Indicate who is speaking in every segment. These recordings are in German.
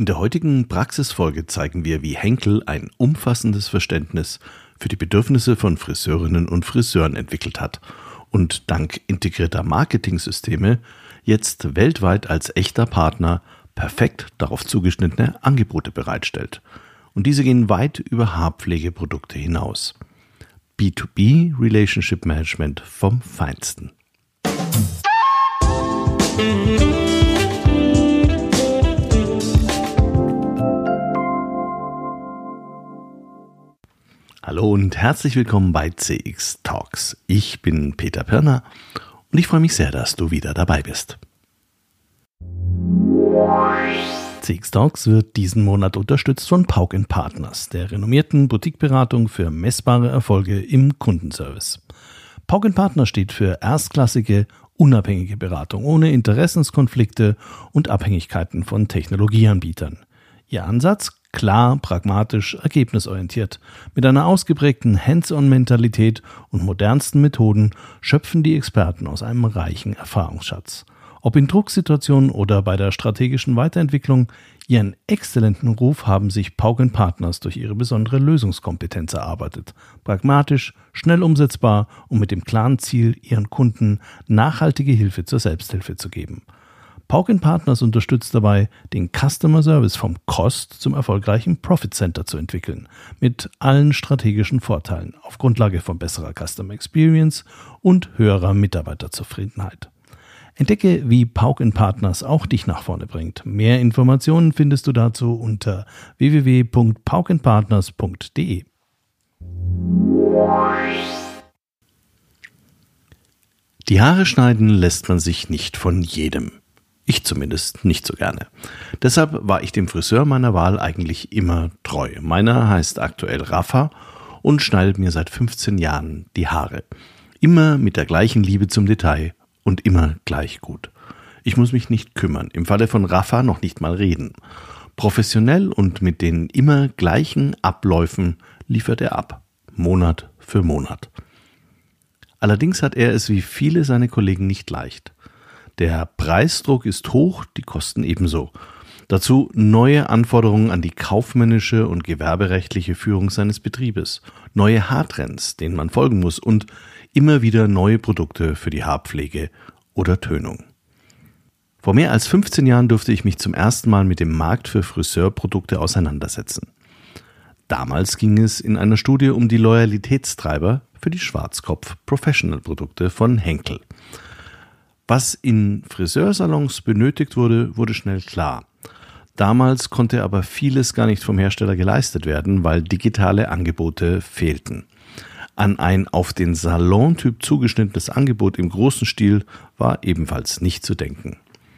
Speaker 1: In der heutigen Praxisfolge zeigen wir, wie Henkel ein umfassendes Verständnis für die Bedürfnisse von Friseurinnen und Friseuren entwickelt hat und dank integrierter Marketingsysteme jetzt weltweit als echter Partner perfekt darauf zugeschnittene Angebote bereitstellt. Und diese gehen weit über Haarpflegeprodukte hinaus. B2B Relationship Management vom Feinsten. Hallo und herzlich willkommen bei CX Talks. Ich bin Peter Pirner und ich freue mich sehr, dass du wieder dabei bist. CX Talks wird diesen Monat unterstützt von Pauck & Partners, der renommierten Boutiqueberatung für messbare Erfolge im Kundenservice. Pauck & Partners steht für erstklassige, unabhängige Beratung ohne Interessenskonflikte und Abhängigkeiten von Technologieanbietern. Ihr Ansatz? Klar, pragmatisch, ergebnisorientiert. Mit einer ausgeprägten Hands-on-Mentalität und modernsten Methoden schöpfen die Experten aus einem reichen Erfahrungsschatz. Ob in Drucksituationen oder bei der strategischen Weiterentwicklung, ihren exzellenten Ruf haben sich Pauck & Partners durch ihre besondere Lösungskompetenz erarbeitet. Pragmatisch, schnell umsetzbar und mit dem klaren Ziel, ihren Kunden nachhaltige Hilfe zur Selbsthilfe zu geben. Pauck & Partners unterstützt dabei, den Customer Service vom Cost zum erfolgreichen Profit Center zu entwickeln, mit allen strategischen Vorteilen auf Grundlage von besserer Customer Experience und höherer Mitarbeiterzufriedenheit. Entdecke, wie Pauck & Partners auch dich nach vorne bringt. Mehr Informationen findest du dazu unter www.pauckandpartners.de. Die Haare schneiden lässt man sich nicht von jedem. Ich zumindest nicht so gerne. Deshalb war ich dem Friseur meiner Wahl eigentlich immer treu. Meiner heißt aktuell Rafa und schneidet mir seit 15 Jahren die Haare. Immer mit der gleichen Liebe zum Detail und immer gleich gut. Ich muss mich nicht kümmern, im Falle von Rafa noch nicht mal reden. Professionell und mit den immer gleichen Abläufen liefert er ab, Monat für Monat. Allerdings hat er es wie viele seiner Kollegen nicht leicht. Der Preisdruck ist hoch, die Kosten ebenso. Dazu neue Anforderungen an die kaufmännische und gewerberechtliche Führung seines Betriebes, neue Haartrends, denen man folgen muss und immer wieder neue Produkte für die Haarpflege oder Tönung. Vor mehr als 15 Jahren durfte ich mich zum ersten Mal mit dem Markt für Friseurprodukte auseinandersetzen. Damals ging es in einer Studie um die Loyalitätstreiber für die Schwarzkopf-Professional-Produkte von Henkel. Was in Friseursalons benötigt wurde, wurde schnell klar. Damals konnte aber vieles gar nicht vom Hersteller geleistet werden, weil digitale Angebote fehlten. An ein auf den Salontyp zugeschnittenes Angebot im großen Stil war ebenfalls nicht zu denken.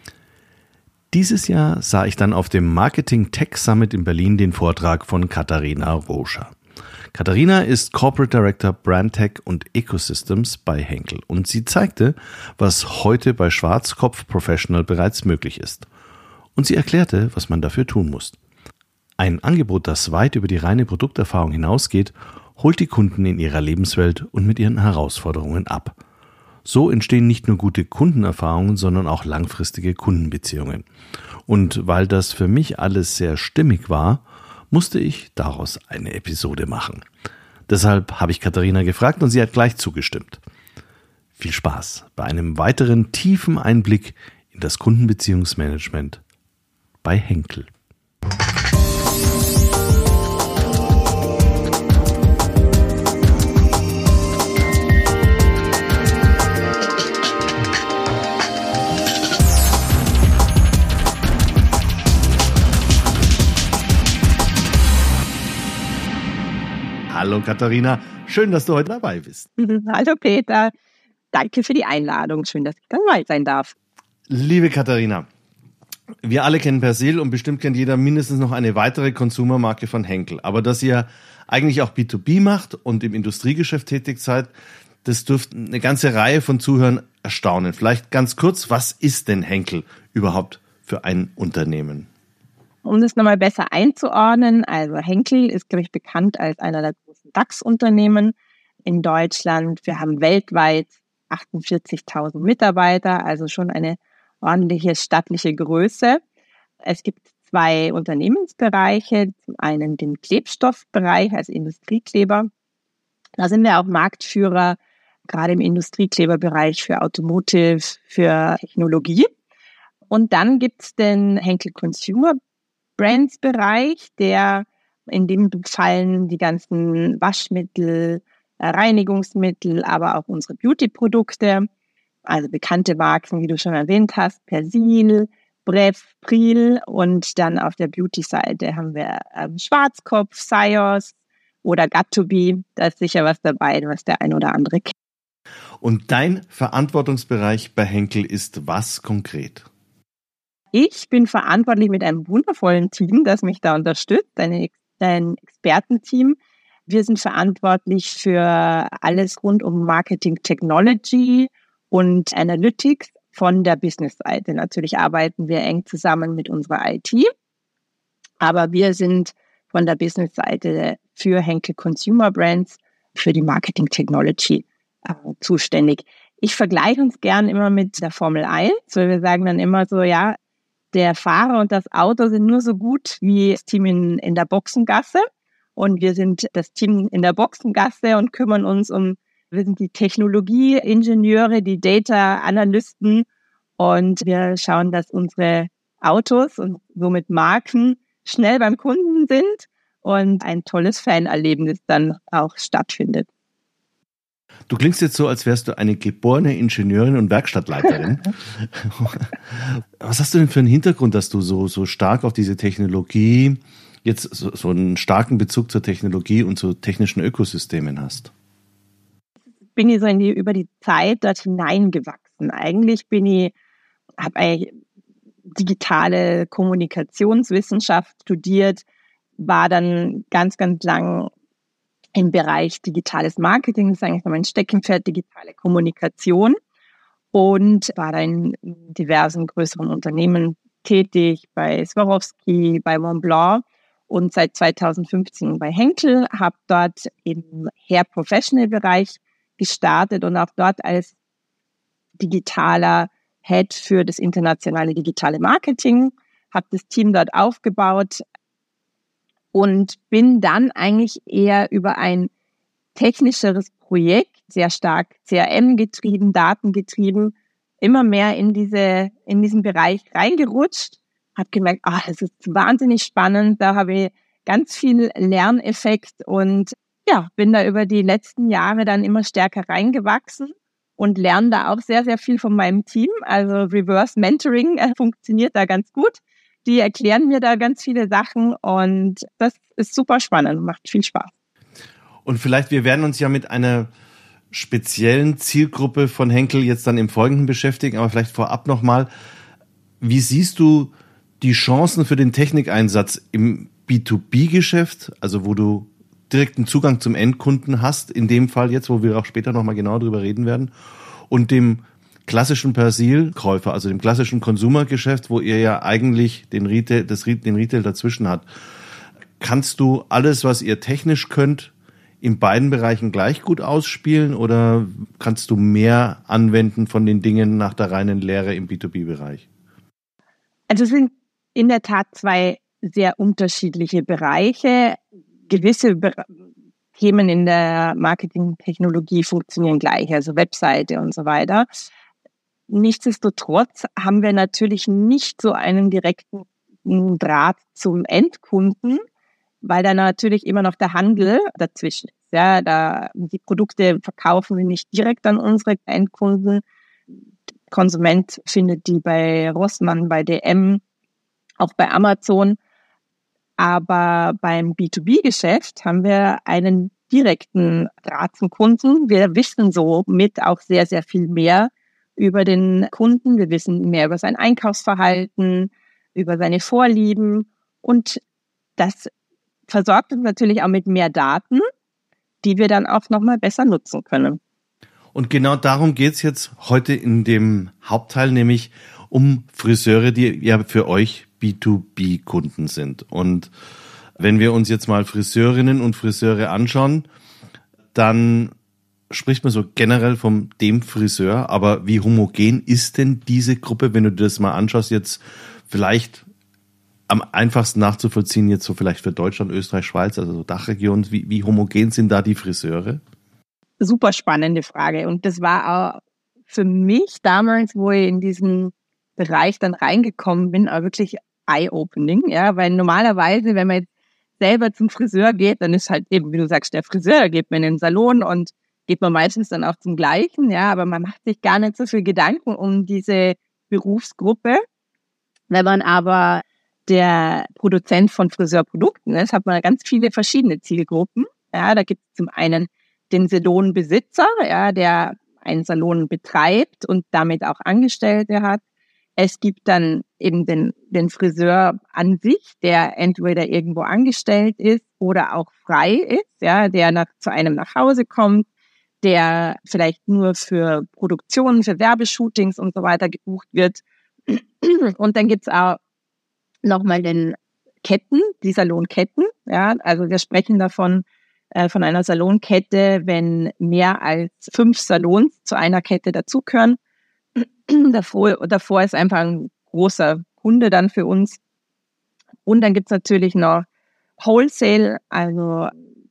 Speaker 1: Dieses Jahr sah ich dann auf dem Marketing Tech Summit in Berlin den Vortrag von Katharina Roscher. Katharina ist Corporate Director Brand Tech und Ecosystems bei Henkel und sie zeigte, was heute bei Schwarzkopf Professional bereits möglich ist. Und sie erklärte, was man dafür tun muss. Ein Angebot, das weit über die reine Produkterfahrung hinausgeht, holt die Kunden in ihrer Lebenswelt und mit ihren Herausforderungen ab. So entstehen nicht nur gute Kundenerfahrungen, sondern auch langfristige Kundenbeziehungen. Und weil das für mich alles sehr stimmig war, musste ich daraus eine Episode machen. Deshalb habe ich Katharina gefragt und sie hat gleich zugestimmt. Viel Spaß bei einem weiteren tiefen Einblick in das Kundenbeziehungsmanagement bei Henkel. Hallo Katharina, schön, dass du heute dabei bist.
Speaker 2: Hallo Peter, danke für die Einladung, schön, dass ich dabei sein darf.
Speaker 1: Liebe Katharina, wir alle kennen Persil und bestimmt kennt jeder mindestens noch eine weitere Consumer-Marke von Henkel. Aber dass ihr eigentlich auch B2B macht und im Industriegeschäft tätig seid, das dürfte eine ganze Reihe von Zuhörern erstaunen. Vielleicht ganz kurz, was ist denn Henkel überhaupt für ein Unternehmen?
Speaker 2: Um das nochmal besser einzuordnen, also Henkel ist, glaube ich, bekannt als einer der großen DAX-Unternehmen in Deutschland. Wir haben weltweit 48.000 Mitarbeiter, also schon eine ordentliche stattliche Größe. Es gibt 2 Unternehmensbereiche. Zum einen den Klebstoffbereich als Industriekleber. Da sind wir auch Marktführer, gerade im Industriekleberbereich für Automotive, für Technologie. Und dann gibt's den Henkel Consumer Brands Bereich, in dem fallen die ganzen Waschmittel, Reinigungsmittel, aber auch unsere Beauty-Produkte, also bekannte Marken, wie du schon erwähnt hast, Persil, Bref, Pril, und dann auf der Beauty-Seite haben wir Schwarzkopf, Syoss oder Got2b. Da ist sicher was dabei, was der ein oder andere kennt.
Speaker 1: Und dein Verantwortungsbereich bei Henkel ist was konkret?
Speaker 2: Ich bin verantwortlich mit einem wundervollen Team, das mich da unterstützt, ein Expertenteam. Wir sind verantwortlich für alles rund um Marketing Technology und Analytics von der Business-Seite. Natürlich arbeiten wir eng zusammen mit unserer IT, aber wir sind von der Business-Seite für Henkel Consumer Brands, für die Marketing Technology zuständig. Ich vergleiche uns gern immer mit der Formel 1, weil wir sagen dann immer so, ja, der Fahrer und das Auto sind nur so gut wie das Team in der Boxengasse. Und wir sind das Team in der Boxengasse und kümmern uns wir sind die Technologieingenieure, die Data-Analysten. Und wir schauen, dass unsere Autos und somit Marken schnell beim Kunden sind und ein tolles Fanerlebnis dann auch stattfindet.
Speaker 1: Du klingst jetzt so, als wärst du eine geborene Ingenieurin und Werkstattleiterin. Was hast du denn für einen Hintergrund, dass du so stark auf diese Technologie, jetzt so einen starken Bezug zur Technologie und zu technischen Ökosystemen hast?
Speaker 2: Bin ich so über die Zeit dort hineingewachsen. Eigentlich habe eigentlich digitale Kommunikationswissenschaft studiert, war dann ganz, ganz lang im Bereich digitales Marketing, das ist eigentlich mein Steckenpferd, digitale Kommunikation, und war da in diversen größeren Unternehmen tätig, bei Swarovski, bei Montblanc und seit 2015 bei Henkel, habe dort im Hair Professional Bereich gestartet und auch dort als digitaler Head für das internationale digitale Marketing, habe das Team dort aufgebaut und bin dann eigentlich eher über ein technischeres Projekt, sehr stark CRM-getrieben, datengetrieben, immer mehr in diesen Bereich reingerutscht, habe gemerkt, das ist wahnsinnig spannend, da habe ich ganz viel Lerneffekt und ja, bin da über die letzten Jahre dann immer stärker reingewachsen und lerne da auch sehr, sehr viel von meinem Team. Also Reverse Mentoring funktioniert da ganz gut. Die erklären mir da ganz viele Sachen und das ist super spannend und macht viel Spaß.
Speaker 1: Und vielleicht, wir werden uns ja mit einer speziellen Zielgruppe von Henkel jetzt dann im Folgenden beschäftigen, aber vielleicht vorab nochmal, wie siehst du die Chancen für den Technikeinsatz im B2B-Geschäft, also wo du direkten Zugang zum Endkunden hast, in dem Fall jetzt, wo wir auch später nochmal genau drüber reden werden, und dem klassischen Persil-Käufer, also dem klassischen Konsumergeschäft, wo ihr ja eigentlich den Retail dazwischen habt. Kannst du alles, was ihr technisch könnt, in beiden Bereichen gleich gut ausspielen oder kannst du mehr anwenden von den Dingen nach der reinen Lehre im B2B-Bereich?
Speaker 2: Also es sind in der Tat zwei sehr unterschiedliche Bereiche. Gewisse Themen in der Marketingtechnologie funktionieren gleich, also Webseite und so weiter. Nichtsdestotrotz haben wir natürlich nicht so einen direkten Draht zum Endkunden, weil da natürlich immer noch der Handel dazwischen ist. Ja, die Produkte verkaufen wir nicht direkt an unsere Endkunden. Konsument findet die bei Rossmann, bei DM, auch bei Amazon. Aber beim B2B-Geschäft haben wir einen direkten Draht zum Kunden. Wir wissen somit auch sehr, sehr viel mehr über den Kunden. Wir wissen mehr über sein Einkaufsverhalten, über seine Vorlieben. Und das versorgt uns natürlich auch mit mehr Daten, die wir dann auch nochmal besser nutzen können.
Speaker 1: Und genau darum geht's jetzt heute in dem Hauptteil, nämlich um Friseure, die ja für euch B2B-Kunden sind. Und wenn wir uns jetzt mal Friseurinnen und Friseure anschauen, dann spricht man so generell vom dem Friseur, aber wie homogen ist denn diese Gruppe, wenn du dir das mal anschaust, jetzt vielleicht am einfachsten nachzuvollziehen jetzt so vielleicht für Deutschland, Österreich, Schweiz, also so Dachregion. Wie homogen sind da die Friseure?
Speaker 2: Super spannende Frage. Und das war auch für mich damals, wo ich in diesen Bereich dann reingekommen bin, auch wirklich eye-opening. Ja, weil normalerweise, wenn man jetzt selber zum Friseur geht, dann ist halt eben, wie du sagst, der Friseur, da geht man in den Salon und geht man meistens dann auch zum Gleichen. Ja, aber man macht sich gar nicht so viel Gedanken um diese Berufsgruppe. Wenn man aber der Produzent von Friseurprodukten ist, hat man ganz viele verschiedene Zielgruppen. Ja, da gibt es zum einen den Salonbesitzer, ja, der einen Salon betreibt und damit auch Angestellte hat. Es gibt dann eben den Friseur an sich, der entweder irgendwo angestellt ist oder auch frei ist, ja, der zu einem nach Hause kommt, der vielleicht nur für Produktionen, für Werbeshootings und so weiter gebucht wird. Und dann gibt's auch nochmal die Salonketten, ja, also wir sprechen davon, von einer Salonkette, wenn mehr als 5 Salons zu einer Kette dazugehören. Davor ist einfach ein großer Kunde dann für uns. Und dann gibt's natürlich noch Wholesale, also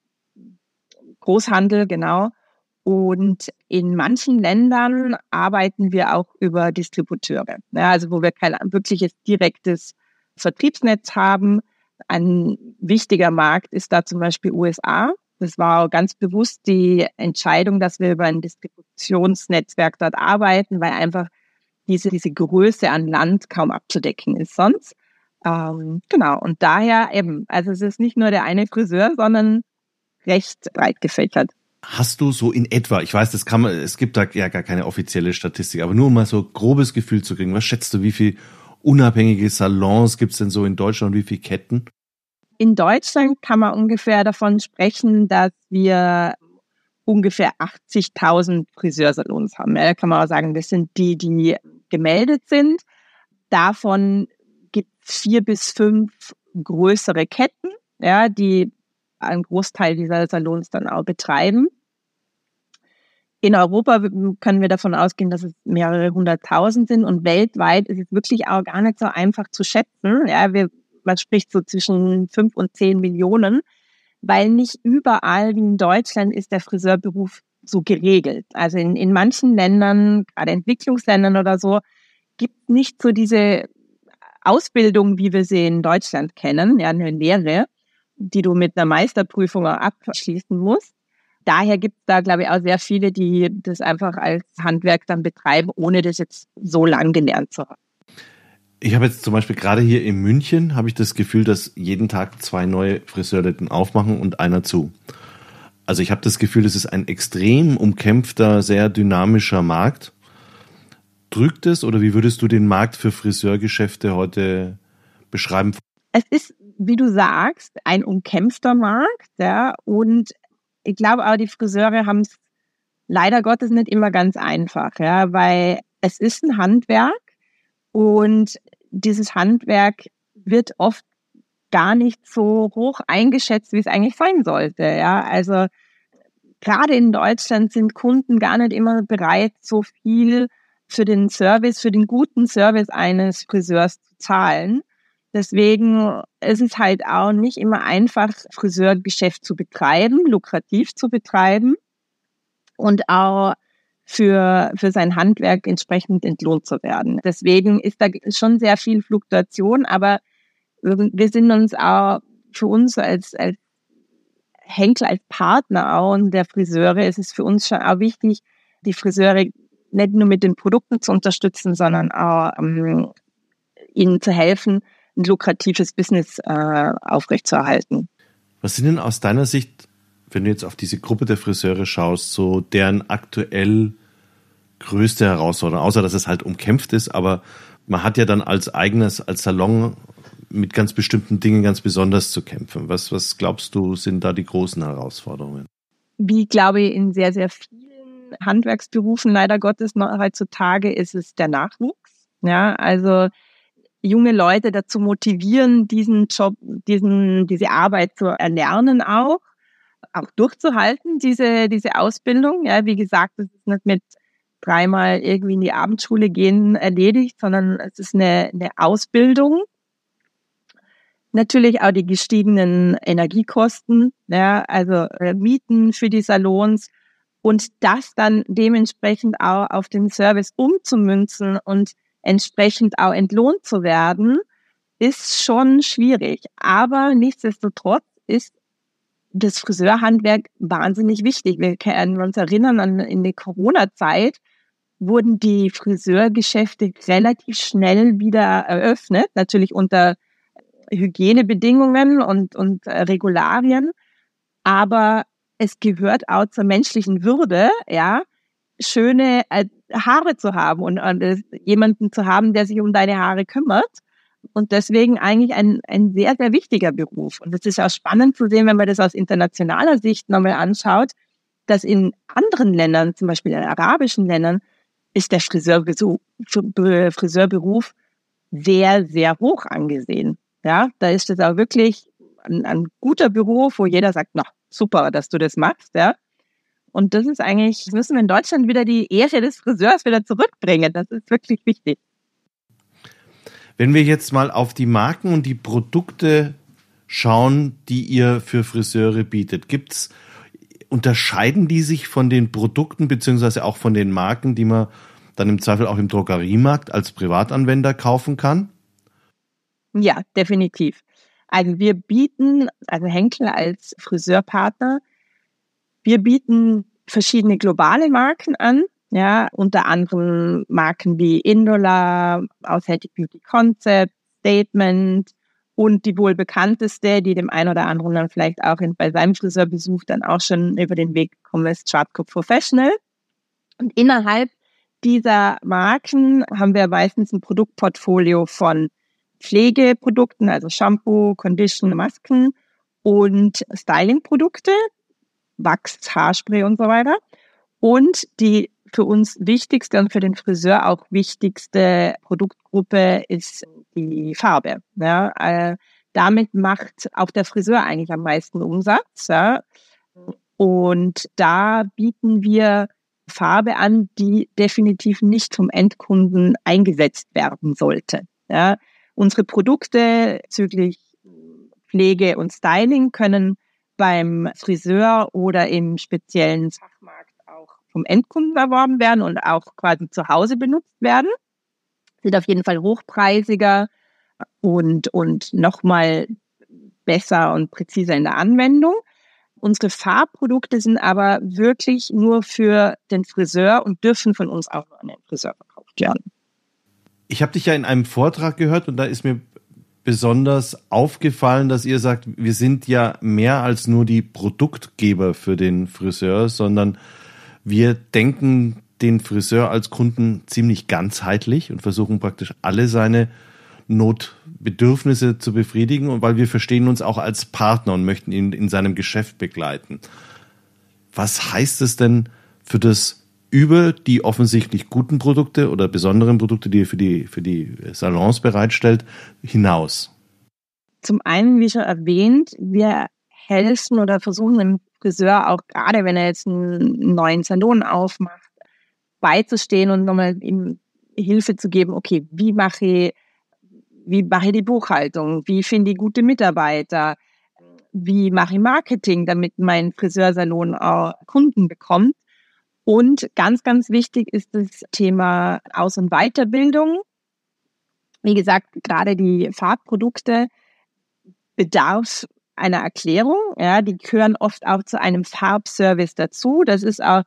Speaker 2: Großhandel, genau. Und in manchen Ländern arbeiten wir auch über Distributeure, ja, also wo wir kein wirkliches direktes Vertriebsnetz haben. Ein wichtiger Markt ist da zum Beispiel USA. Das war ganz bewusst die Entscheidung, dass wir über ein Distributionsnetzwerk dort arbeiten, weil einfach diese Größe an Land kaum abzudecken ist sonst. Genau, und daher eben, also es ist nicht nur der eine Friseur, sondern recht breit gefächert.
Speaker 1: Hast du so in etwa, ich weiß, es gibt da ja gar keine offizielle Statistik, aber nur um mal so grobes Gefühl zu kriegen, was schätzt du, wie viel unabhängige Salons gibt es denn so in Deutschland und wie viele Ketten?
Speaker 2: In Deutschland kann man ungefähr davon sprechen, dass wir ungefähr 80.000 Friseursalons haben. Ja, da kann man auch sagen, das sind die gemeldet sind. Davon gibt es 4 bis 5 größere Ketten, ja, die einen Großteil dieser Salons dann auch betreiben. In Europa können wir davon ausgehen, dass es mehrere 100.000 sind und weltweit ist es wirklich auch gar nicht so einfach zu schätzen. Ja, man spricht so zwischen 5 und 10 Millionen, weil nicht überall wie in Deutschland ist der Friseurberuf so geregelt. Also in manchen Ländern, gerade Entwicklungsländern oder so, gibt es nicht so diese Ausbildung, wie wir sie in Deutschland kennen, ja, eine Lehre, die du mit einer Meisterprüfung abschließen musst. Daher gibt es da, glaube ich, auch sehr viele, die das einfach als Handwerk dann betreiben, ohne das jetzt so lang gelernt zu haben.
Speaker 1: Ich habe jetzt zum Beispiel gerade hier in München, habe ich das Gefühl, dass jeden Tag 2 neue Friseurläden aufmachen und einer zu. Also ich habe das Gefühl, es ist ein extrem umkämpfter, sehr dynamischer Markt. Drückt es oder wie würdest du den Markt für Friseurgeschäfte heute beschreiben?
Speaker 2: Es ist, wie du sagst, ein umkämpfter Markt, ja, und ich glaube auch, die Friseure haben es leider Gottes nicht immer ganz einfach, ja, weil es ist ein Handwerk und dieses Handwerk wird oft gar nicht so hoch eingeschätzt, wie es eigentlich sein sollte, ja. Also gerade in Deutschland sind Kunden gar nicht immer bereit, so viel für den Service, für den guten Service eines Friseurs zu zahlen. Deswegen ist es halt auch nicht immer einfach, Friseurgeschäft zu betreiben, lukrativ zu betreiben und auch für sein Handwerk entsprechend entlohnt zu werden. Deswegen ist da schon sehr viel Fluktuation, aber wir sind uns auch für uns als Henkel, als Partner auch und der Friseure ist es für uns schon auch wichtig, die Friseure nicht nur mit den Produkten zu unterstützen, sondern auch ihnen zu helfen, ein lukratives Business aufrechtzuerhalten.
Speaker 1: Was sind denn aus deiner Sicht, wenn du jetzt auf diese Gruppe der Friseure schaust, so deren aktuell größte Herausforderung, außer dass es halt umkämpft ist, aber man hat ja dann als Salon mit ganz bestimmten Dingen ganz besonders zu kämpfen. Was glaubst du, sind da die großen Herausforderungen?
Speaker 2: Wie, glaube ich, in sehr, sehr vielen Handwerksberufen leider Gottes noch heutzutage ist es der Nachwuchs. Ja, also junge Leute dazu motivieren, diesen Job, diese Arbeit zu erlernen auch durchzuhalten, diese Ausbildung. Ja, wie gesagt, das ist nicht mit 3-mal irgendwie in die Abendschule gehen erledigt, sondern es ist eine Ausbildung. Natürlich auch die gestiegenen Energiekosten, ja, also Mieten für die Salons und das dann dementsprechend auch auf den Service umzumünzen und entsprechend auch entlohnt zu werden, ist schon schwierig. Aber nichtsdestotrotz ist das Friseurhandwerk wahnsinnig wichtig. Wir können uns erinnern, in der Corona-Zeit wurden die Friseurgeschäfte relativ schnell wieder eröffnet, natürlich unter Hygienebedingungen und Regularien. Aber es gehört auch zur menschlichen Würde, ja, schöne Haare zu haben und jemanden zu haben, der sich um deine Haare kümmert. Und deswegen eigentlich ein sehr, sehr wichtiger Beruf. Und es ist auch spannend zu sehen, wenn man das aus internationaler Sicht nochmal anschaut, dass in anderen Ländern, zum Beispiel in arabischen Ländern, ist der Friseurberuf sehr, sehr hoch angesehen. Ja, da ist es auch wirklich ein guter Beruf, wo jeder sagt, na, super, dass du das machst, ja. Und das ist eigentlich, müssen wir in Deutschland wieder die Ehre des Friseurs wieder zurückbringen. Das ist wirklich wichtig.
Speaker 1: Wenn wir jetzt mal auf die Marken und die Produkte schauen, die ihr für Friseure bietet, unterscheiden die sich von den Produkten beziehungsweise auch von den Marken, die man dann im Zweifel auch im Drogeriemarkt als Privatanwender kaufen kann?
Speaker 2: Ja, definitiv. Also wir bieten, also Henkel als Friseurpartner, wir bieten verschiedene globale Marken an, ja, unter anderem Marken wie Indola, Authentic Beauty Concept, Statement und die wohl bekannteste, die dem einen oder anderen dann vielleicht auch bei seinem Friseurbesuch dann auch schon über den Weg gekommen ist, Schwarzkopf Professional. Und innerhalb dieser Marken haben wir meistens ein Produktportfolio von Pflegeprodukten, also Shampoo, Condition, Masken und Stylingprodukte, Wachs, Haarspray und so weiter. Und die für uns wichtigste und für den Friseur auch wichtigste Produktgruppe ist die Farbe. Ja, damit macht auch der Friseur eigentlich am meisten Umsatz. Ja. Und da bieten wir Farbe an, die definitiv nicht vom Endkunden eingesetzt werden sollte. Ja. Unsere Produkte bezüglich Pflege und Styling können beim Friseur oder im speziellen Fachmarkt auch vom Endkunden erworben werden und auch quasi zu Hause benutzt werden. Sind auf jeden Fall hochpreisiger und nochmal besser und präziser in der Anwendung. Unsere Farbprodukte sind aber wirklich nur für den Friseur und dürfen von uns auch nur an den Friseur verkauft werden.
Speaker 1: Ich habe dich ja in einem Vortrag gehört und da ist mir besonders aufgefallen, dass ihr sagt, wir sind ja mehr als nur die Produktgeber für den Friseur, sondern wir denken den Friseur als Kunden ziemlich ganzheitlich und versuchen praktisch alle seine Notbedürfnisse zu befriedigen und weil wir verstehen uns auch als Partner und möchten ihn in seinem Geschäft begleiten. Was heißt es denn für das über die offensichtlich guten Produkte oder besonderen Produkte, die ihr für die Salons bereitstellt, hinaus?
Speaker 2: Zum einen, wie schon erwähnt, wir helfen oder versuchen dem Friseur auch gerade, wenn er jetzt einen neuen Salon aufmacht, beizustehen und nochmal ihm Hilfe zu geben, okay, wie mache ich die Buchhaltung, wie finde ich gute Mitarbeiter, wie mache ich Marketing, damit mein Friseursalon auch Kunden bekommt. Und ganz, ganz wichtig ist das Thema Aus- und Weiterbildung. Wie gesagt, gerade die Farbprodukte bedarf einer Erklärung. Ja, die gehören oft auch zu einem Farbservice dazu. Das ist auch,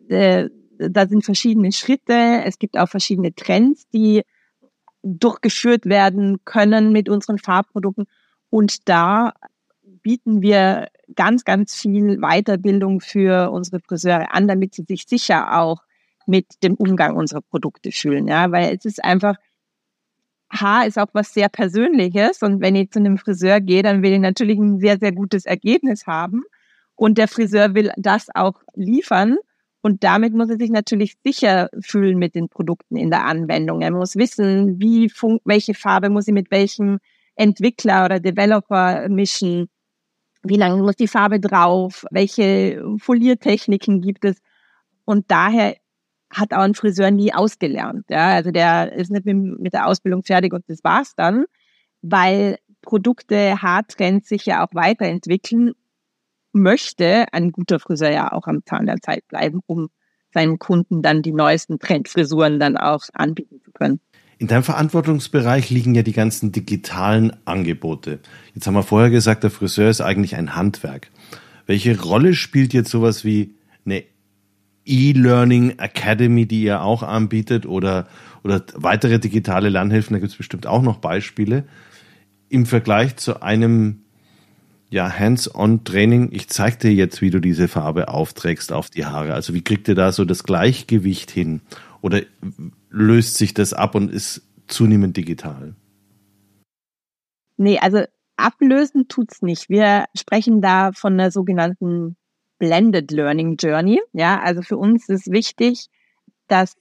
Speaker 2: da sind verschiedene Schritte. Es gibt auch verschiedene Trends, die durchgeführt werden können mit unseren Farbprodukten. Und da bieten wir ganz, ganz viel Weiterbildung für unsere Friseure an, damit sie sich sicher auch mit dem Umgang unserer Produkte fühlen. Ja, weil es ist einfach, Haar ist auch was sehr Persönliches und wenn ich zu einem Friseur gehe, dann will ich natürlich ein sehr, sehr gutes Ergebnis haben und der Friseur will das auch liefern und damit muss er sich natürlich sicher fühlen mit den Produkten in der Anwendung. Er muss wissen, welche Farbe muss ich mit welchem Entwickler oder Developer mischen, wie lange muss die Farbe drauf, welche Foliertechniken gibt es und daher hat auch ein Friseur nie ausgelernt. Ja, also der ist nicht mit der Ausbildung fertig und das war's dann, weil Produkte, Haartrends sich ja auch weiterentwickeln, möchte ein guter Friseur ja auch am Zahn der Zeit bleiben, um seinen Kunden dann die neuesten Trendfrisuren dann auch anbieten zu können.
Speaker 1: In deinem Verantwortungsbereich liegen ja die ganzen digitalen Angebote. Jetzt haben wir vorher gesagt, der Friseur ist eigentlich ein Handwerk. Welche Rolle spielt jetzt sowas wie eine E-Learning Academy, die ihr auch anbietet, oder weitere digitale Lernhilfen, da gibt es bestimmt auch noch Beispiele, im Vergleich zu einem Hands-on-Training? Ich zeig dir jetzt, wie du diese Farbe aufträgst auf die Haare. Also wie kriegt ihr da so das Gleichgewicht hin? Oder löst sich das ab und ist zunehmend digital?
Speaker 2: Nee, also ablösen tut's nicht. Wir sprechen da von einer sogenannten Blended Learning Journey. Ja, also für uns ist wichtig, dass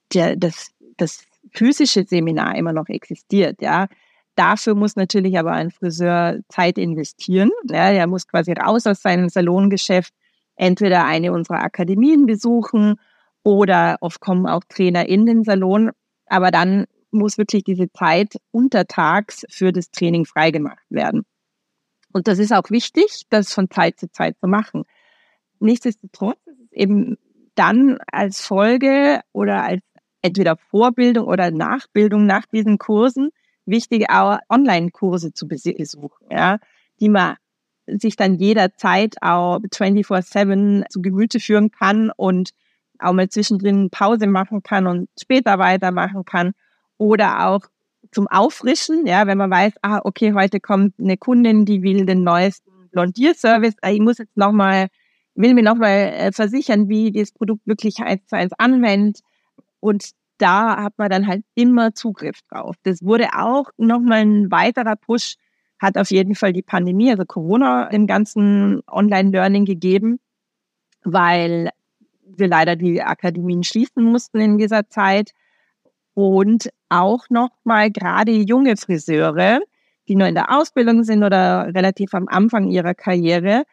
Speaker 2: das physische Seminar immer noch existiert. Ja, dafür muss natürlich aber ein Friseur Zeit investieren. Ja, er muss quasi raus aus seinem Salongeschäft, entweder eine unserer Akademien besuchen oder oft kommen auch Trainer in den Salon. Aber dann muss wirklich diese Zeit untertags für das Training freigemacht werden. Und das ist auch wichtig, das von Zeit zu Zeit zu machen. Nichtsdestotrotz ist es eben dann als Folge oder als entweder Vorbildung oder Nachbildung nach diesen Kursen wichtig, auch Online-Kurse zu besuchen, ja, die man sich dann jederzeit auch 24/7 zu Gemüte führen kann und auch mal zwischendrin Pause machen kann und später weitermachen kann, oder auch zum Auffrischen, ja, wenn man weiß, okay, heute kommt eine Kundin, die will den neuesten Blondierservice, ich muss jetzt will mir nochmal versichern, wie das Produkt wirklich 1:1 anwendet, und da hat man dann halt immer Zugriff drauf. Das wurde auch nochmal ein weiterer Push, hat auf jeden Fall die Pandemie, also Corona, dem ganzen Online-Learning gegeben, weil wir leider die Akademien schließen mussten in dieser Zeit. Und auch nochmal gerade junge Friseure, die nur in der Ausbildung sind oder relativ am Anfang ihrer Karriere,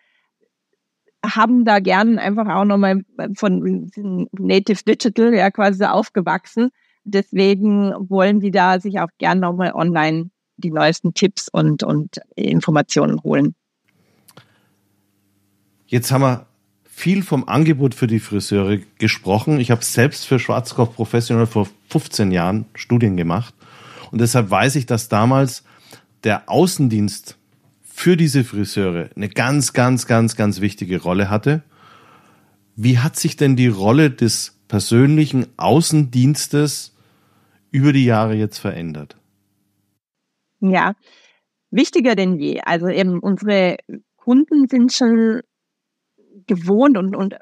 Speaker 2: haben da gern einfach auch nochmal von Native Digital ja quasi aufgewachsen. Deswegen wollen die da sich auch gern nochmal online die neuesten Tipps und Informationen holen.
Speaker 1: Jetzt haben wir viel vom Angebot für die Friseure gesprochen. Ich habe selbst für Schwarzkopf Professional vor 15 Jahren Studien gemacht. Und deshalb weiß ich, dass damals der Außendienst für diese Friseure eine ganz, ganz, ganz, ganz wichtige Rolle hatte. Wie hat sich denn die Rolle des persönlichen Außendienstes über die Jahre jetzt verändert?
Speaker 2: Ja, wichtiger denn je. Also eben unsere Kunden sind schon gewohnt und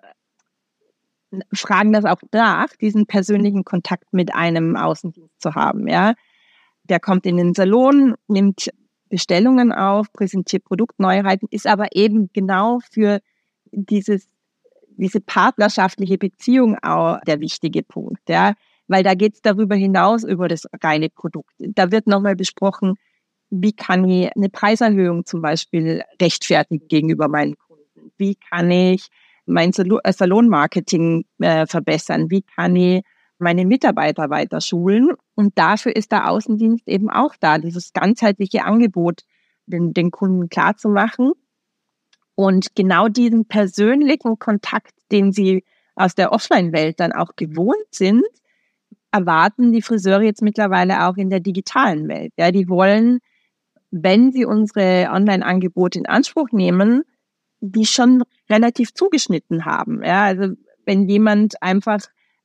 Speaker 2: fragen das auch nach, diesen persönlichen Kontakt mit einem Außendienst zu haben. Ja, der kommt in den Salon, nimmt Bestellungen auf, präsentiert Produktneuheiten, ist aber eben genau für diese partnerschaftliche Beziehung auch der wichtige Punkt, ja, weil da geht es darüber hinaus über das reine Produkt. Da wird nochmal besprochen, wie kann ich eine Preiserhöhung zum Beispiel rechtfertigen gegenüber meinen Kunden? Wie kann ich mein Salonmarketing verbessern? Wie kann ich meine Mitarbeiter weiter schulen? Und dafür ist der Außendienst eben auch da, dieses ganzheitliche Angebot den Kunden klarzumachen. Und genau diesen persönlichen Kontakt, den sie aus der Offline-Welt dann auch gewohnt sind, erwarten die Friseure jetzt mittlerweile auch in der digitalen Welt. Ja, die wollen, wenn sie unsere Online-Angebote in Anspruch nehmen, die schon relativ zugeschnitten haben. Ja, also wenn jemand einfach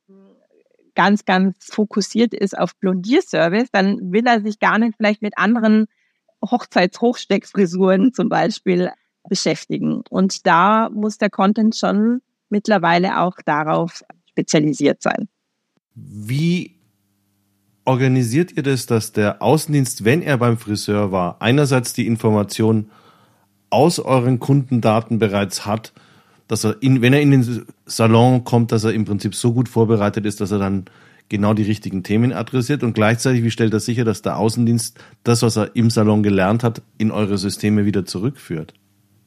Speaker 2: ganz, ganz fokussiert ist auf Blondierservice, dann will er sich gar nicht vielleicht mit anderen Hochzeits-Hochsteckfrisuren zum Beispiel beschäftigen. Und da muss der Content schon mittlerweile auch darauf spezialisiert sein.
Speaker 1: Wie organisiert ihr das, dass der Außendienst, wenn er beim Friseur war, einerseits die Information aus euren Kundendaten bereits hat, dass er, wenn er in den Salon kommt, dass er im Prinzip so gut vorbereitet ist, dass er dann genau die richtigen Themen adressiert, und gleichzeitig, wie stellt er sicher, dass der Außendienst das, was er im Salon gelernt hat, in eure Systeme wieder zurückführt?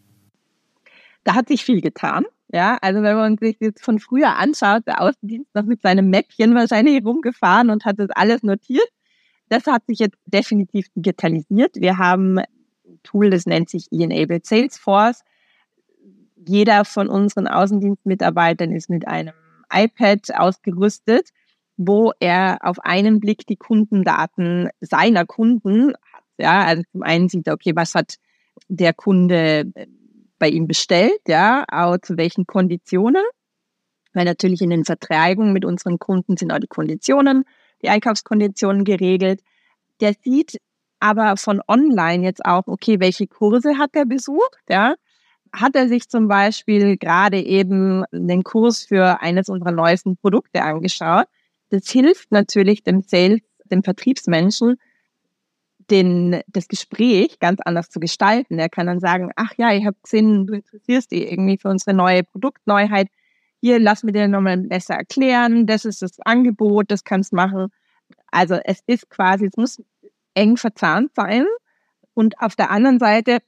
Speaker 2: Da hat sich viel getan. Ja, also wenn man sich jetzt von früher anschaut, der Außendienst noch mit seinem Mäppchen wahrscheinlich rumgefahren und hat das alles notiert. Das hat sich jetzt definitiv digitalisiert. Wir haben Tool, das nennt sich E-Enabled Salesforce. Jeder von unseren Außendienstmitarbeitern ist mit einem iPad ausgerüstet, wo er auf einen Blick die Kundendaten seiner Kunden hat. Ja, also zum einen sieht er, okay, was hat der Kunde bei ihm bestellt, ja, auch zu welchen Konditionen. Weil natürlich in den Verträgen mit unseren Kunden sind auch die Konditionen, die Einkaufskonditionen geregelt. Der sieht aber von online jetzt auch, okay, welche Kurse hat er besucht, ja. Hat er sich zum Beispiel gerade eben den Kurs für eines unserer neuesten Produkte angeschaut? Das hilft natürlich dem Sales, dem Vertriebsmenschen, das Gespräch ganz anders zu gestalten. Er kann dann sagen, ach ja, ich habe gesehen, du interessierst dich irgendwie für unsere neue Produktneuheit. Hier, lass mir dir nochmal besser erklären. Das ist das Angebot, das kannst du machen. Also es ist quasi, es muss eng verzahnt sein. Und auf der anderen Seite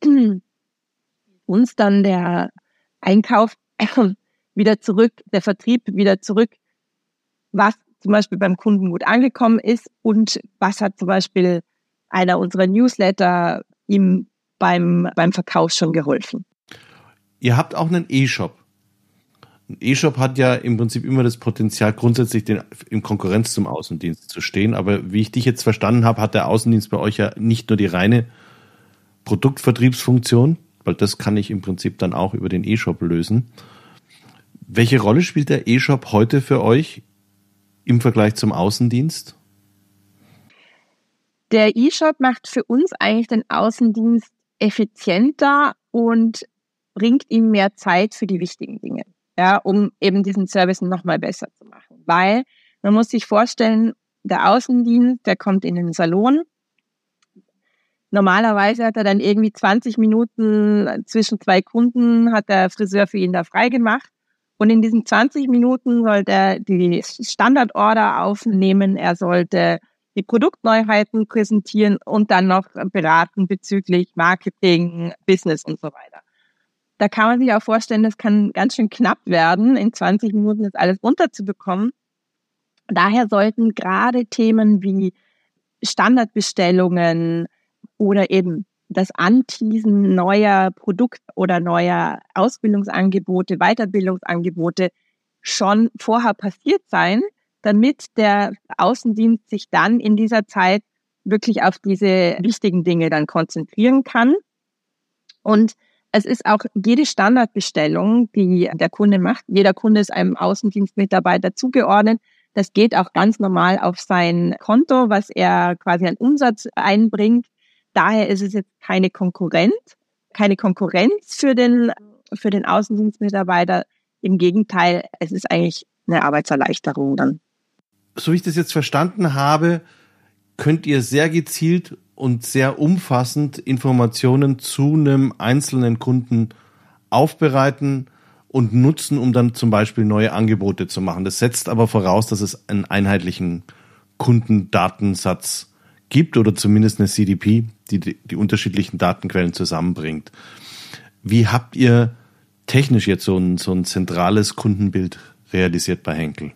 Speaker 2: uns dann der Einkauf wieder zurück, der Vertrieb wieder zurück, was zum Beispiel beim Kunden gut angekommen ist und was hat zum Beispiel einer unserer Newsletter ihm beim Verkauf schon geholfen.
Speaker 1: Ihr habt auch einen E-Shop. Ein E-Shop hat ja im Prinzip immer das Potenzial, grundsätzlich in Konkurrenz zum Außendienst zu stehen. Aber wie ich dich jetzt verstanden habe, hat der Außendienst bei euch ja nicht nur die reine Produktvertriebsfunktion, weil das kann ich im Prinzip dann auch über den E-Shop lösen. Welche Rolle spielt der E-Shop heute für euch im Vergleich zum Außendienst?
Speaker 2: Der E-Shop macht für uns eigentlich den Außendienst effizienter und bringt ihm mehr Zeit für die wichtigen Dinge, ja, um eben diesen Service nochmal besser zu machen. Weil man muss sich vorstellen, der Außendienst, der kommt in den Salon. Normalerweise hat er dann irgendwie 20 Minuten zwischen zwei Kunden, hat der Friseur für ihn da frei gemacht. Und in diesen 20 Minuten sollte er die Standardorder aufnehmen, er sollte die Produktneuheiten präsentieren und dann noch beraten bezüglich Marketing, Business und so weiter. Da kann man sich auch vorstellen, das kann ganz schön knapp werden, in 20 Minuten das alles unterzubekommen. Daher sollten gerade Themen wie Standardbestellungen oder eben das Anteasen neuer Produkt- oder neuer Ausbildungsangebote, Weiterbildungsangebote schon vorher passiert sein, damit der Außendienst sich dann in dieser Zeit wirklich auf diese wichtigen Dinge dann konzentrieren kann. Und es ist auch jede Standardbestellung, die der Kunde macht. Jeder Kunde ist einem Außendienstmitarbeiter zugeordnet. Das geht auch ganz normal auf sein Konto, was er quasi an Umsatz einbringt. Daher ist es jetzt keine Konkurrenz für den Außendienstmitarbeiter. Im Gegenteil, es ist eigentlich eine Arbeitserleichterung dann.
Speaker 1: So wie ich das jetzt verstanden habe, könnt ihr sehr gezielt und sehr umfassend Informationen zu einem einzelnen Kunden aufbereiten und nutzen, um dann zum Beispiel neue Angebote zu machen. Das setzt aber voraus, dass es einen einheitlichen Kundendatensatz gibt oder zumindest eine CDP, die unterschiedlichen Datenquellen zusammenbringt. Wie habt ihr technisch jetzt so ein zentrales Kundenbild realisiert bei Henkel?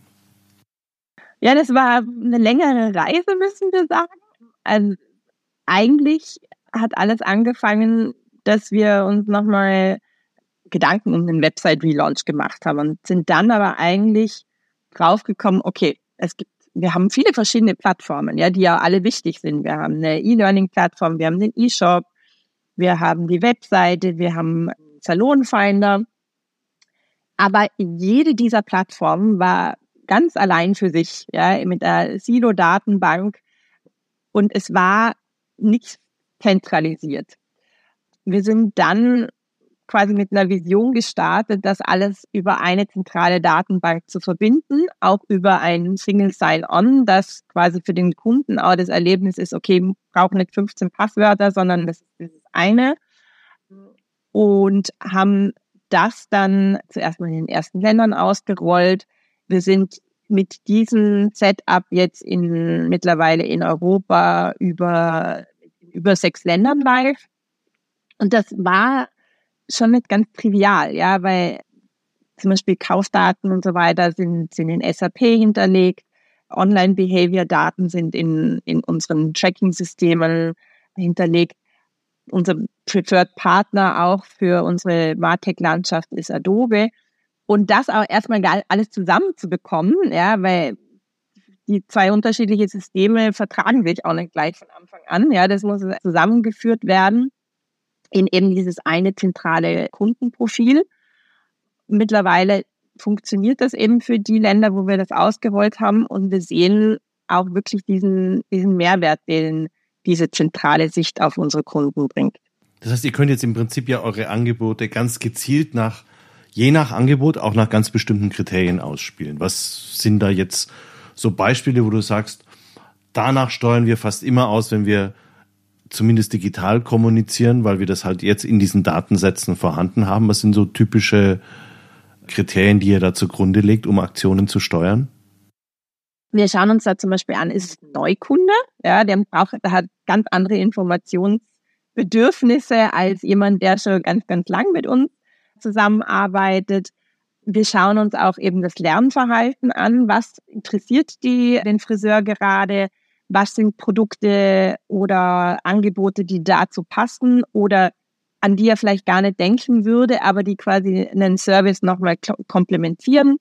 Speaker 2: Ja, das war eine längere Reise, müssen wir sagen. Also eigentlich hat alles angefangen, dass wir uns nochmal Gedanken um den Website-Relaunch gemacht haben und sind dann aber eigentlich draufgekommen, okay, wir haben viele verschiedene Plattformen, ja, die ja alle wichtig sind. Wir haben eine E-Learning-Plattform, wir haben den E-Shop, wir haben die Webseite, wir haben Salonfinder. Aber jede dieser Plattformen war ganz allein für sich, ja, mit der Silo-Datenbank und es war nicht zentralisiert. Wir sind dann quasi mit einer Vision gestartet, das alles über eine zentrale Datenbank zu verbinden, auch über ein Single Sign-On, das quasi für den Kunden auch das Erlebnis ist, okay, wir brauchen nicht 15 Passwörter, sondern das ist eine. Und haben das dann zuerst mal in den ersten Ländern ausgerollt. Wir sind mit diesem Setup jetzt mittlerweile in Europa über 6 Ländern live. Und das war schon nicht ganz trivial, ja, weil zum Beispiel Kaufdaten und so weiter sind in SAP hinterlegt, Online-Behavior-Daten sind in unseren Tracking-Systemen hinterlegt. Unser Preferred Partner auch für unsere MarTech-Landschaft ist Adobe. Und das auch erstmal alles zusammenzubekommen, ja, weil die zwei unterschiedliche Systeme vertragen sich auch nicht gleich von Anfang an. Ja, das muss zusammengeführt werden in eben dieses eine zentrale Kundenprofil. Mittlerweile funktioniert das eben für die Länder, wo wir das ausgerollt haben. Und wir sehen auch wirklich diesen Mehrwert, den diese zentrale Sicht auf unsere Kunden bringt.
Speaker 1: Das heißt, ihr könnt jetzt im Prinzip ja eure Angebote ganz gezielt je nach Angebot auch nach ganz bestimmten Kriterien ausspielen. Was sind da jetzt so Beispiele, wo du sagst, danach steuern wir fast immer aus, wenn wir zumindest digital kommunizieren, weil wir das halt jetzt in diesen Datensätzen vorhanden haben? Was sind so typische Kriterien, die ihr da zugrunde legt, um Aktionen zu steuern?
Speaker 2: Wir schauen uns da zum Beispiel an, ist es ein Neukunde? Ja, der hat ganz andere Informationsbedürfnisse als jemand, der schon ganz, ganz lang mit uns zusammenarbeitet. Wir schauen uns auch eben das Lernverhalten an. Was interessiert den Friseur gerade? Was sind Produkte oder Angebote, die dazu passen oder an die er vielleicht gar nicht denken würde, aber die quasi einen Service nochmal komplementieren.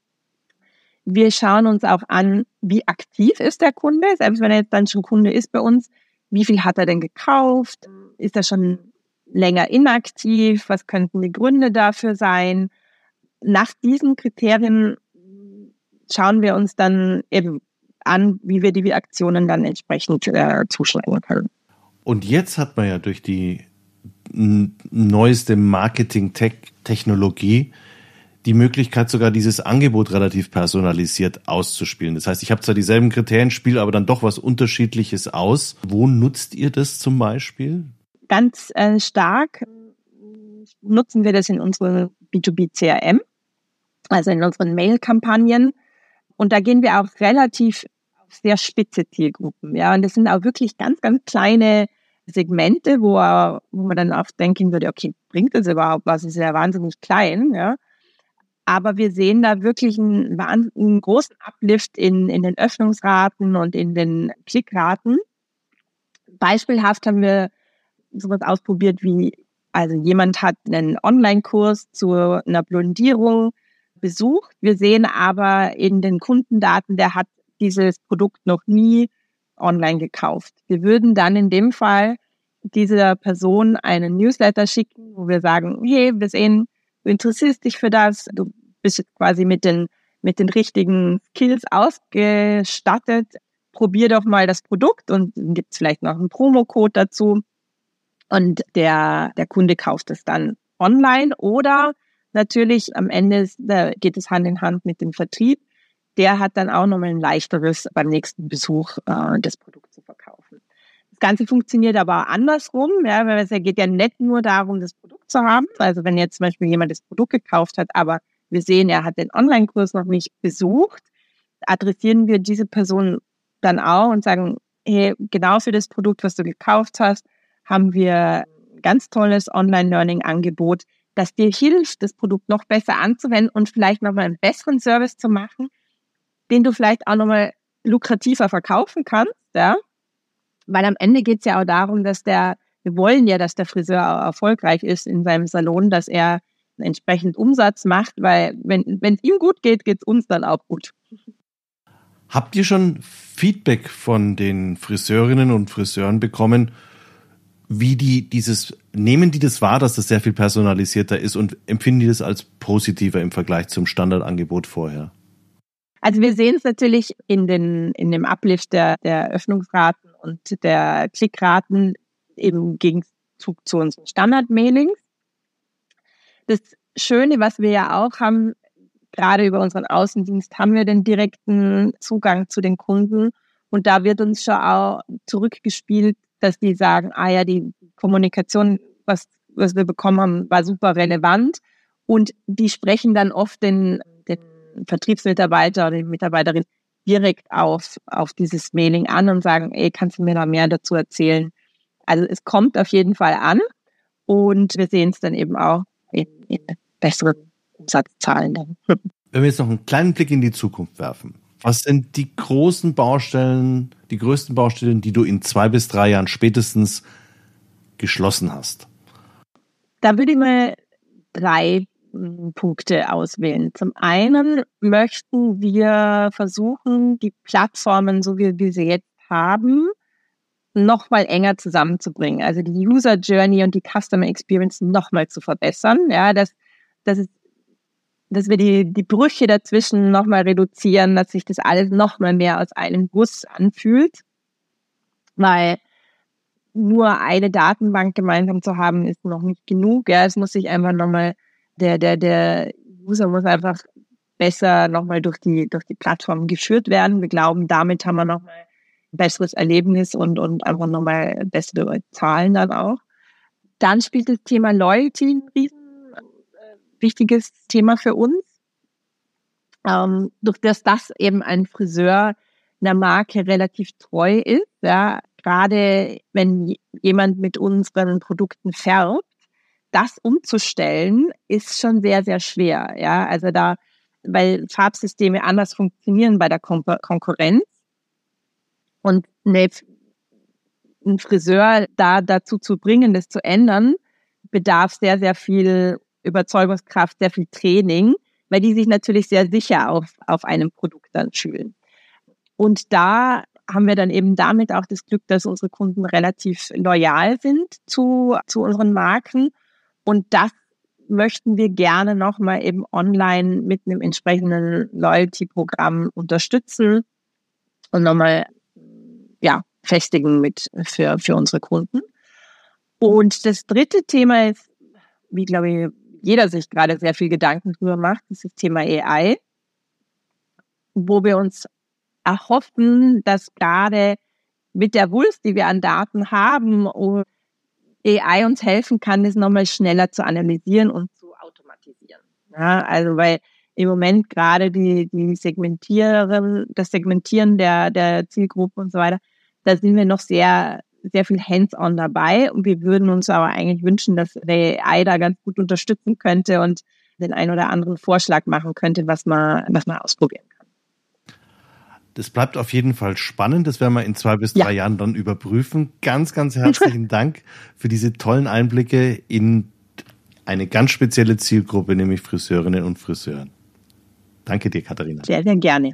Speaker 2: Wir schauen uns auch an, wie aktiv ist der Kunde, selbst wenn er jetzt dann schon Kunde ist bei uns. Wie viel hat er denn gekauft? Ist er schon länger inaktiv? Was könnten die Gründe dafür sein? Nach diesen Kriterien schauen wir uns dann eben an, wie wir die Aktionen dann entsprechend zuschneiden können.
Speaker 1: Und jetzt hat man ja durch die neueste Marketing-Technologie die Möglichkeit, sogar dieses Angebot relativ personalisiert auszuspielen. Das heißt, ich habe zwar dieselben Kriterien, spiele aber dann doch was Unterschiedliches aus. Wo nutzt ihr das zum Beispiel?
Speaker 2: Ganz stark nutzen wir das in unserem B2B-CRM, also in unseren Mail-Kampagnen. Und da gehen wir auch relativ auf sehr spitze Zielgruppen. Ja, und das sind auch wirklich ganz, ganz kleine Segmente, wo man dann auch denken würde, okay, bringt das überhaupt was? Das ist ja wahnsinnig klein, ja. Aber wir sehen da wirklich einen großen Uplift in den Öffnungsraten und in den Klickraten. Beispielhaft haben wir sowas ausprobiert wie, also jemand hat einen Online-Kurs zu einer Blondierung besucht. Wir sehen aber in den Kundendaten, der hat dieses Produkt noch nie online gekauft. Wir würden dann in dem Fall dieser Person einen Newsletter schicken, wo wir sagen, hey, wir sehen, du interessierst dich für das, du bist jetzt quasi mit den richtigen Skills ausgestattet, probier doch mal das Produkt und dann gibt es vielleicht noch einen Promocode dazu und der Kunde kauft es dann online oder natürlich am Ende geht es Hand in Hand mit dem Vertrieb. Der hat dann auch nochmal ein leichteres beim nächsten Besuch das Produkt zu verkaufen. Das Ganze funktioniert aber andersrum, ja, weil es geht ja nicht nur darum, das Produkt zu haben. Also wenn jetzt zum Beispiel jemand das Produkt gekauft hat, aber wir sehen, er hat den Online-Kurs noch nicht besucht, adressieren wir diese Person dann auch und sagen, hey, genau für das Produkt, was du gekauft hast, haben wir ein ganz tolles Online-Learning-Angebot, das dir hilft, das Produkt noch besser anzuwenden und vielleicht nochmal einen besseren Service zu machen, den du vielleicht auch nochmal lukrativer verkaufen kannst, ja. Weil am Ende geht es ja auch darum, wir wollen ja, dass der Friseur auch erfolgreich ist in seinem Salon, dass er entsprechend Umsatz macht, weil wenn es ihm gut geht, geht es uns dann auch gut.
Speaker 1: Habt ihr schon Feedback von den Friseurinnen und Friseuren bekommen, wie nehmen die das wahr, dass das sehr viel personalisierter ist und empfinden die das als positiver im Vergleich zum Standardangebot vorher?
Speaker 2: Also wir sehen es natürlich in dem Uplift der Öffnungsraten und der Klickraten im Gegenzug zu unseren Standard-Mailings. Das Schöne, was wir ja auch haben, gerade über unseren Außendienst haben wir den direkten Zugang zu den Kunden und da wird uns schon auch zurückgespielt, dass die sagen, die Kommunikation, was wir bekommen haben, war super relevant und die sprechen dann oft den Vertriebsmitarbeiter oder die Mitarbeiterin direkt auf dieses Mailing an und sagen, kannst du mir da mehr dazu erzählen? Also es kommt auf jeden Fall an und wir sehen es dann eben auch in besseren Umsatzzahlen dann.
Speaker 1: Wenn wir jetzt noch einen kleinen Blick in die Zukunft werfen, was sind die größten Baustellen, die du in 2 bis 3 Jahren spätestens geschlossen hast?
Speaker 2: Da würde ich mal 3 Punkte auswählen. Zum einen möchten wir versuchen, die Plattformen, so wie wir sie jetzt haben, noch mal enger zusammenzubringen. Also die User Journey und die Customer Experience noch mal zu verbessern. Ja, dass wir die Brüche dazwischen noch mal reduzieren, dass sich das alles noch mal mehr aus einem Guss anfühlt. Weil nur eine Datenbank gemeinsam zu haben, ist noch nicht genug. Ja, es muss sich einfach nochmal, der User muss einfach besser nochmal durch die Plattform geführt werden. Wir glauben, damit haben wir nochmal ein besseres Erlebnis und einfach nochmal bessere Zahlen dann auch. Dann spielt das Thema Loyalty ein wichtiges Thema für uns. Durch das eben ein Friseur einer Marke relativ treu ist, ja, gerade wenn jemand mit unseren Produkten färbt, das umzustellen, ist schon sehr, sehr schwer. Ja, also weil Farbsysteme anders funktionieren bei der Konkurrenz und einen Friseur dazu zu bringen, das zu ändern, bedarf sehr, sehr viel Überzeugungskraft, sehr viel Training, weil die sich natürlich sehr sicher auf einem Produkt dann fühlen. Und da haben wir dann eben damit auch das Glück, dass unsere Kunden relativ loyal sind zu unseren Marken. Und das möchten wir gerne nochmal eben online mit einem entsprechenden Loyalty-Programm unterstützen und nochmal festigen für unsere Kunden. Und das dritte Thema ist, wie glaube ich jeder sich gerade sehr viel Gedanken drüber macht, ist das Thema AI, wo wir uns erhoffen, dass gerade mit der Wulst, die wir an Daten haben, AI uns helfen kann, das nochmal schneller zu analysieren und zu automatisieren. Ja, also weil im Moment gerade das Segmentieren der Zielgruppe und so weiter, da sind wir noch sehr, sehr viel hands-on dabei und wir würden uns aber eigentlich wünschen, dass der AI da ganz gut unterstützen könnte und den einen oder anderen Vorschlag machen könnte, was man ausprobieren kann.
Speaker 1: Das bleibt auf jeden Fall spannend. Das werden wir in 2 bis 3 Jahren dann überprüfen. Ganz, ganz herzlichen Dank für diese tollen Einblicke in eine ganz spezielle Zielgruppe, nämlich Friseurinnen und Friseuren. Danke dir, Katharina.
Speaker 2: Sehr, sehr gerne.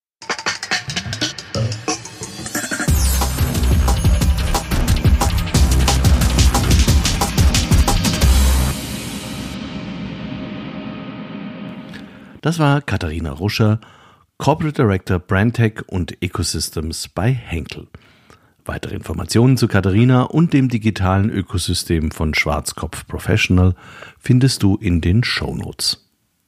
Speaker 1: Das war Katharina Ruscher, Corporate Director Brandtech und Ecosystems bei Henkel. Weitere Informationen zu Katharina und dem digitalen Ökosystem von Schwarzkopf Professional findest du in den Shownotes.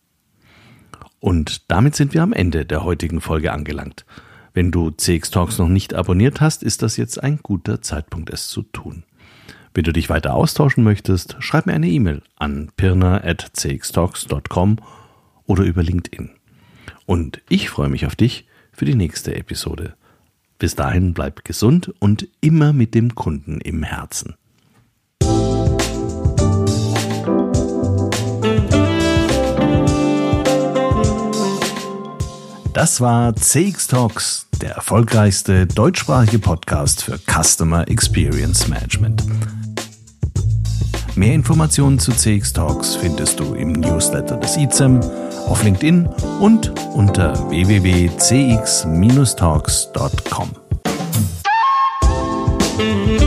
Speaker 1: Und damit sind wir am Ende der heutigen Folge angelangt. Wenn du CX Talks noch nicht abonniert hast, ist das jetzt ein guter Zeitpunkt, es zu tun. Wenn du dich weiter austauschen möchtest, schreib mir eine E-Mail an pirna@cxtalks.com oder über LinkedIn. Und ich freue mich auf dich für die nächste Episode. Bis dahin bleib gesund und immer mit dem Kunden im Herzen. Das war CX Talks, der erfolgreichste deutschsprachige Podcast für Customer Experience Management. Mehr Informationen zu CX Talks findest du im Newsletter des ICEM, auf LinkedIn und unter www.cx-talks.com.